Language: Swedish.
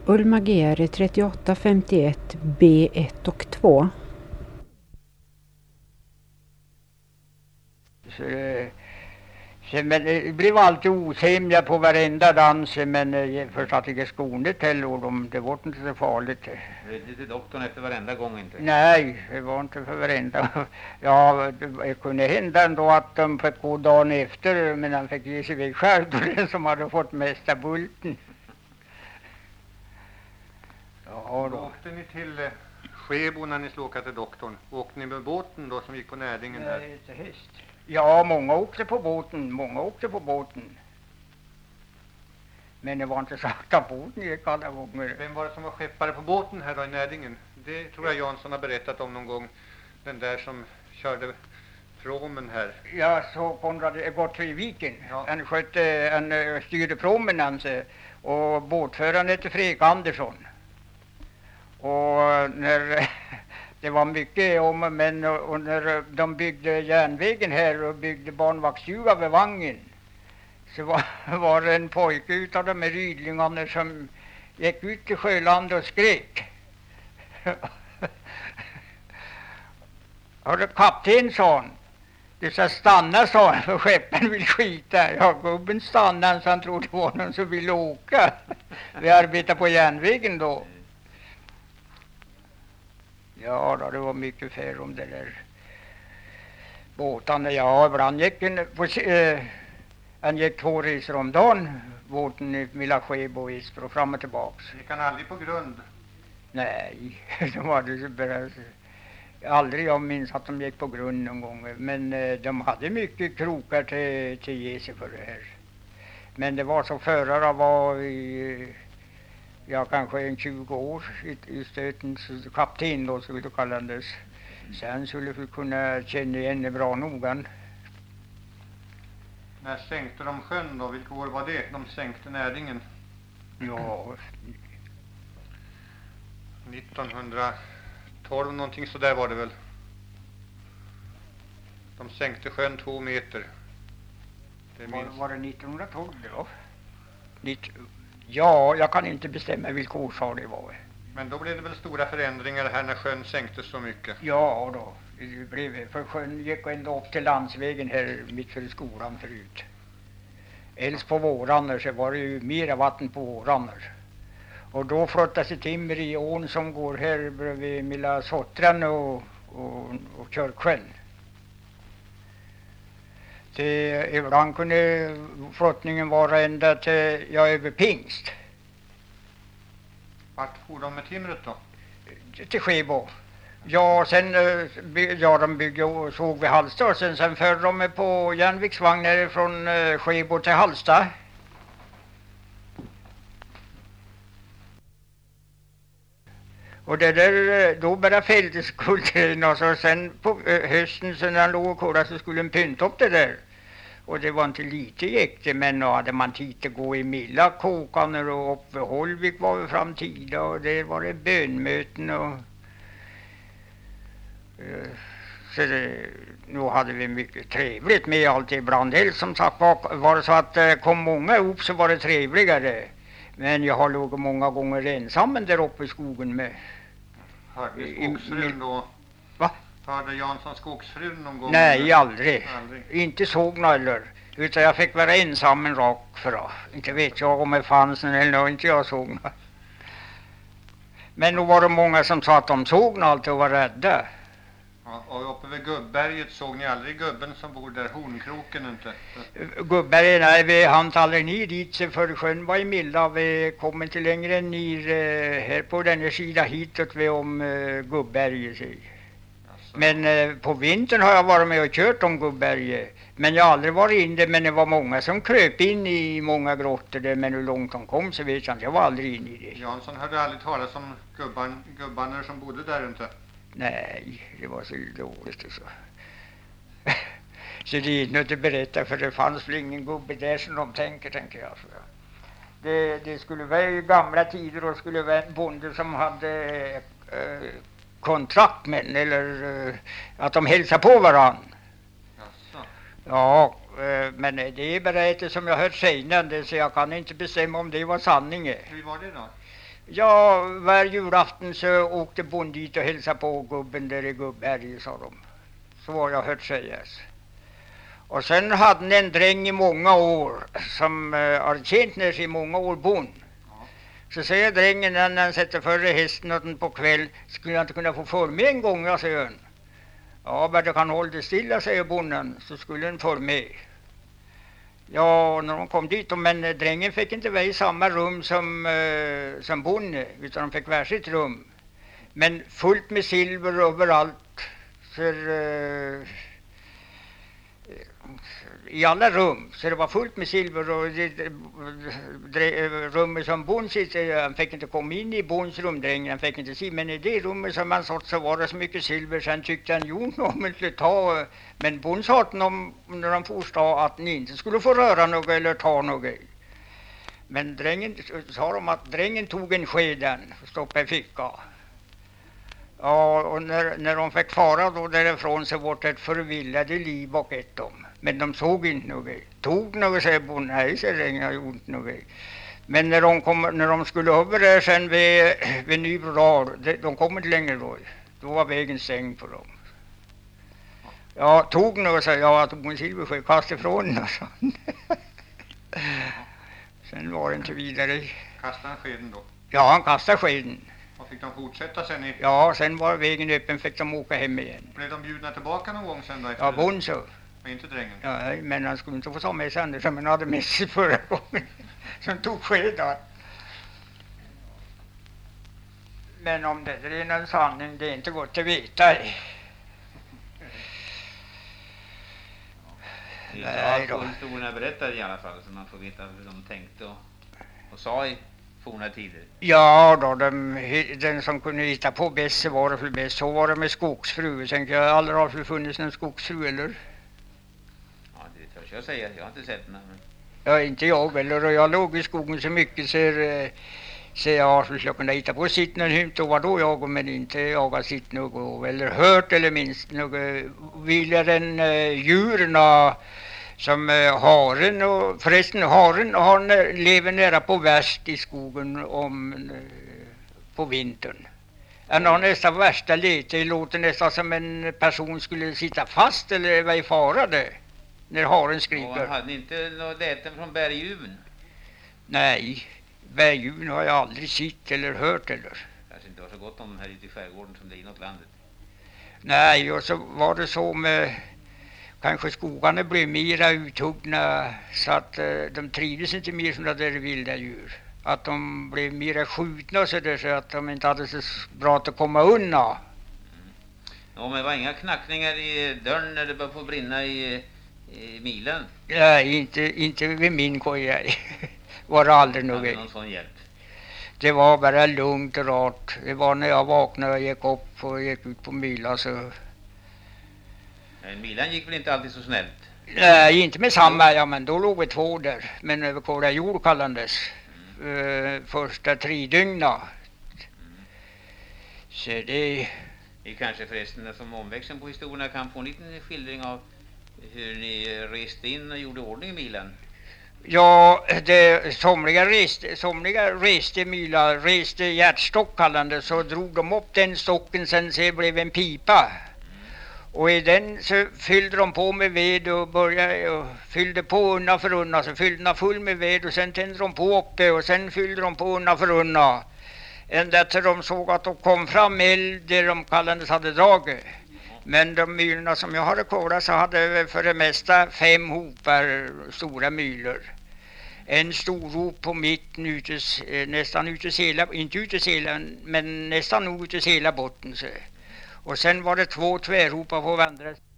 Ulma GR 3851 B1 och 2. Men det blev alltid osämja på varenda dans, men först att jag skonade till och det var inte så farligt. Räddade till doktorn efter varenda gång inte? Nej, det var inte för varenda. Ja, det kunde hända ändå att de fick gå dagen efter, men han fick ge sig iväg själv då, den som hade fått mesta bulten. Ja, då åkte ni till Skebo när ni skulle åka till doktorn. Åkte ni med båten då som gick på Närdingen här? Nej, till häst. Ja, många åkte på båten. Men det var inte sagt att båten gick alla gånger. Vem var det som var skeppare på båten här då i Närdingen? Det tror jag Jansson har berättat om någon gång. Den där som körde pråmen här. Ja, så Konrad Gottfried Viken. Ja. Han styrde pråmen alltså. Och båtföraren hette Fredrik Andersson. Och när det var mycket om men och när de byggde järnvägen här och byggde barnvaktsstuga vid Vangen, så var det en pojke utav de här rydlingarna som gick ut till Sjöland och skrek. Hörde kapten, sa han. Du ska stanna, sa han, för skeppen vill skita. Ja, gubben stannade så han trodde det var någon som ville åka. Vi arbetade på järnvägen då. Ja, då, det var mycket färre om det där båtarna. Ja, ibland gick han gick 2 resor om dagen, båten i Milla Skebo och Isbro, fram och tillbaks. Gick han aldrig på grund? Nej, de hade så bara, aldrig jag minns att de gick på grund någon gång. Men de hade mycket krokar till ge sig för det här. Men det var så förare var i... Ja, kanske en 20 år i stötens kapten då skulle det kallas. Sen skulle vi kunna känna igen det bra nogan. När sänkte de sjön då? Vilka år var det? De sänkte Närdingen? Ja. 1912 någonting så där var det väl. De sänkte sjön 2 meter. Var det 1912 då? Ja, jag kan inte bestämma vilka årstal det var. Men då blev det väl stora förändringar här när sjön sänktes så mycket? Ja då, det blev, för sjön gick ändå upp till landsvägen här mitt för skolan förut. Älst på våraner så var det ju mera vatten på våraner. Och då flottade sig timmer i ån som går här bredvid Milla Sottran och Körksjön. Ibland kunde flottningen vara ända till, ja, över Pingst. Vart for de med timret då? Till Skebo. Ja, sen de byggde och såg vid Hallsta och sen förde de med på järnvägsvagnar från Skebo till Hallsta. Och det där, då började fälteskulturen och så sen på hösten så när han låg och kollade så skulle en pynta upp det där. Och det var inte lite gick det, men då hade man tid att gå i Milla kåkarna och upp vid Holvik var vi framtida och där var det bönmöten och så nu hade vi mycket trevligt med allt ibland. Helst som sagt var det så att kom många ihop så var det trevligare. Men jag har låg många gånger ensam där uppe i skogen med. Hörde skogsfrun då? Va? Hörde Jansson skogsfrun någon gång? Nej, aldrig. Inte såg någon eller. Utan jag fick vara ensam en rak för då. Inte vet jag om det fanns en eller inte jag såg någon. Men nog var det många som sa att de såg något allt och var rädda. Ja, och uppe vid Gubbberget såg ni aldrig gubben som bor där, Hornkroken inte? Gubbberget, nej, vi hann aldrig ner dit så för sjön var i Milla. Vi kom inte längre ner här på den här sidan hitåt vi om Gubbberget. Men på vintern har jag varit med och kört om Gubbberget. Men jag har aldrig varit inne, men det var många som kröp in i många grottor där. Men hur långt de kom så vet jag inte, jag var aldrig inne i det. Jansson hörde aldrig talas om gubbarna som bodde där inte? Nej, det var så dåligt och så. Så det är inte att berätta för det fanns väl ingen gubbe där som de tänker jag. Det skulle vara i gamla tider och skulle vara en bonde som hade kontrakt med eller att de hälsade på varann. Jaså. Ja, men det är berättat som jag hört senare så jag kan inte bestämma om det var sanningen. Hur var det då? Ja, varje julafton så åkte bonden dit och hälsade på gubben där i Gubbberg, sa de. Så var jag hört sägas. Och sen hade han en dräng i många år som har känt ner sig i många år bond. Så säger drängen när han sätter före hästen och den på kväll skulle han inte kunna få för med en gång, jag säger han. Ja, men du kan hålla det stilla, säger bonden, så skulle den för med. Ja, när de kom dit, men drängen fick inte vara i samma rum som bonden, utan de fick varsitt rum. Men fullt med silver överallt, i alla rum, så det var fullt med silver och rummet som bonden sitter, han fick inte komma in i bondens rum, drängen, han fick inte se, men i det rummet som han satt så var det så mycket silver så han tyckte han gjorde om att skulle ta, men bonden sa till dem när de forstod att ni inte skulle få röra något eller ta något. Men drängen, sa de att drängen tog en skeden och stoppade i ficka. Ja, och när de fick fara då därifrån så var det ett förvillade liv och ett dem. Men de såg inte något. Tog något, säger bonden. Nej, säger drängen, jag gjorde inte något. Men när de skulle över där sen vid Nybrodal, de kom inte längre då var vägen stängd för dem. Ja, tog något, säger jag, tog en silversked, kastade ifrån den. Sen var det inte vidare. Kastade han skeden då? Ja, han kastade skeden. Och fick de fortsätta sen i... Ja, sen var vägen öppen, fick de åka hem igen. Blev de bjudna tillbaka någon gång sen då? Ja, bonden så. Men inte drängen? Ja, men han skulle inte få ta med sig andra som han hade med sig förra gången. Som tog skedar. Men om det är någon sanning, det är inte gott att veta. Det är så att historierna berättar i alla fall, så man får veta hur de tänkte och sa i forna tider. Ja, då den som kunde hitta på bäst så var det för bäst. Så var det med skogsfru. Sen kan jag aldrig ha funnits någon skogsfru, eller? Ja, det törs jag säga. Jag har inte sett den. Men... Ja, inte jag eller. Och jag låg i skogen så mycket så jag skulle kunna hitta på sitt någon hymt. Och var då jag, men inte jag har sitt något eller hört eller minst något vildare än djuren som haren. Och förresten haren lever nära på värst i skogen på vintern. Han har nästan värsta lete. Det låter nästan som en person skulle sitta fast eller vara i fara där, när haren skriker. Och hade ni inte något läten från berguven? Nej, berguven har jag aldrig sett eller hört eller. Kanske inte var så gott om här ute i skärgården som det är inåt landet. Nej, och så var det så med kanske skogarna blev mera uthuggna så att de trivdes inte mer som det där vilda djur. Att de blev mera skjutna så där, så att de inte hade så bra att komma undan. Ja, men det var inga knackningar i dörren när det började få brinna i milen? Nej, inte vid min koja. Var det aldrig något. Någon sån hjälp? Det var bara lugnt och rart. Det var när jag vaknade och gick upp och gick ut på Myla så... Milan gick väl inte alltid så snällt? Nej, inte med samma, ja, men då låg vi två där. Men över Kåra jord kallades. Första 3 dygna. Så det... Vi kanske förresten som omväxling på historierna kan få en liten skildring av hur ni reste in och gjorde ordning i Milan. Ja, somliga reste Myla, reste hjärtstock kallande, så drog de upp den stocken sen så blev en pipa. Och i den så fyllde de på med ved och började och fyllde på unna för unna, så fyllde de full med ved och sen tände de på uppe och sen fyllde de på unna för unna. Ända till de såg att de kom fram eld där de kallandes hade dragit. Men de myrorna som jag hade kollat så hade för det mesta 5 hopar stora myror. En stor hop på mitten nästan ute hela, inte ute hela, men nästan nog ute hela botten. Så. Och sen var det 2 tvärhopar på vandra.